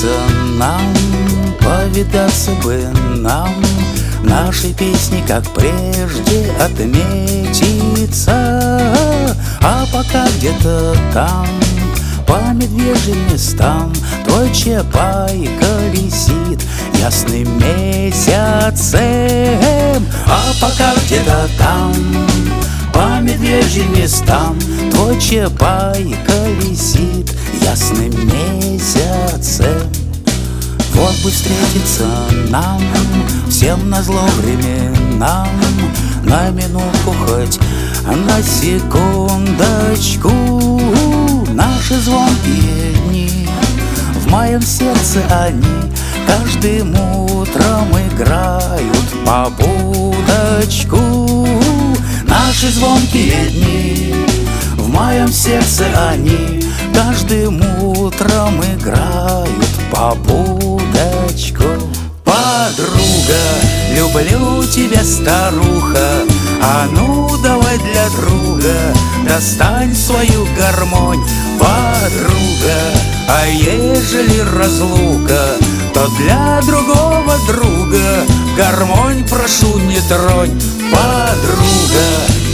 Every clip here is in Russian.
встретиться нам, повидаться бы нам, нашей песни, как прежде, отметиться. А пока где-то там, по медвежьим местам, твой чапай колесит ясным месяцем. А пока где-то там, по медвежьим местам, твой чапай колесит ясным месяцем. Вот бы встретиться нам, всем назло временам, на минутку хоть, на секундочку. Наши звонкие дни, в моем сердце они каждым утром играют побудочку. Наши звонкие дни, в моем сердце они каждым утром играют побудочку. Подруга, люблю тебя, старуха, а ну давай для друга достань свою гармонь. Подруга, а ежели разлука, то для другого друга гармонь прошу не тронь. Подруга.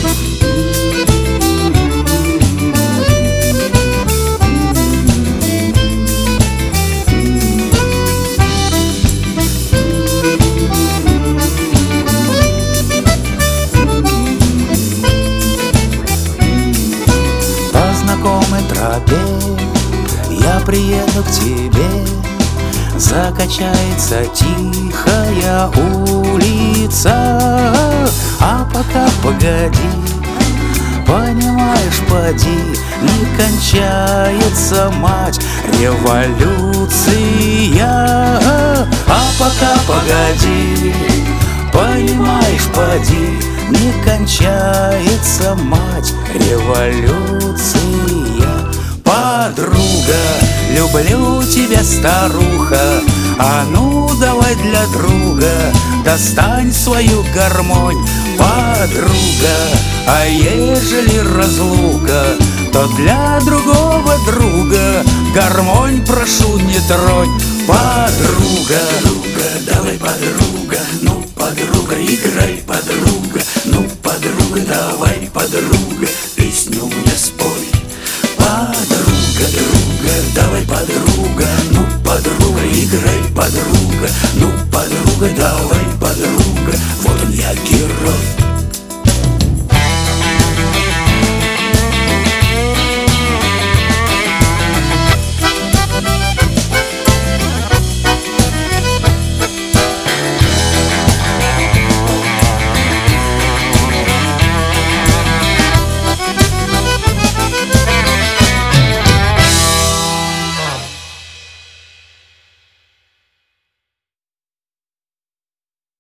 Я приеду к тебе, закачается тихая улица. А пока погоди, понимаешь, поди, не кончается, мать, революция. А пока погоди, понимаешь, поди, не кончается, мать, революция. Подруга, люблю тебя, старуха, а ну давай для друга достань свою гармонь. Подруга, а ежели разлука, то для другого друга гармонь прошу не тронь. Подруга. Подруга, давай, подруга, ну, подруга, играй, подруга, ну, подруга, давай, подруга, песню мне спой. Подруга, друга, давай, подруга, ну, подруга, играй, подруга, ну, подруга, давай, подруга.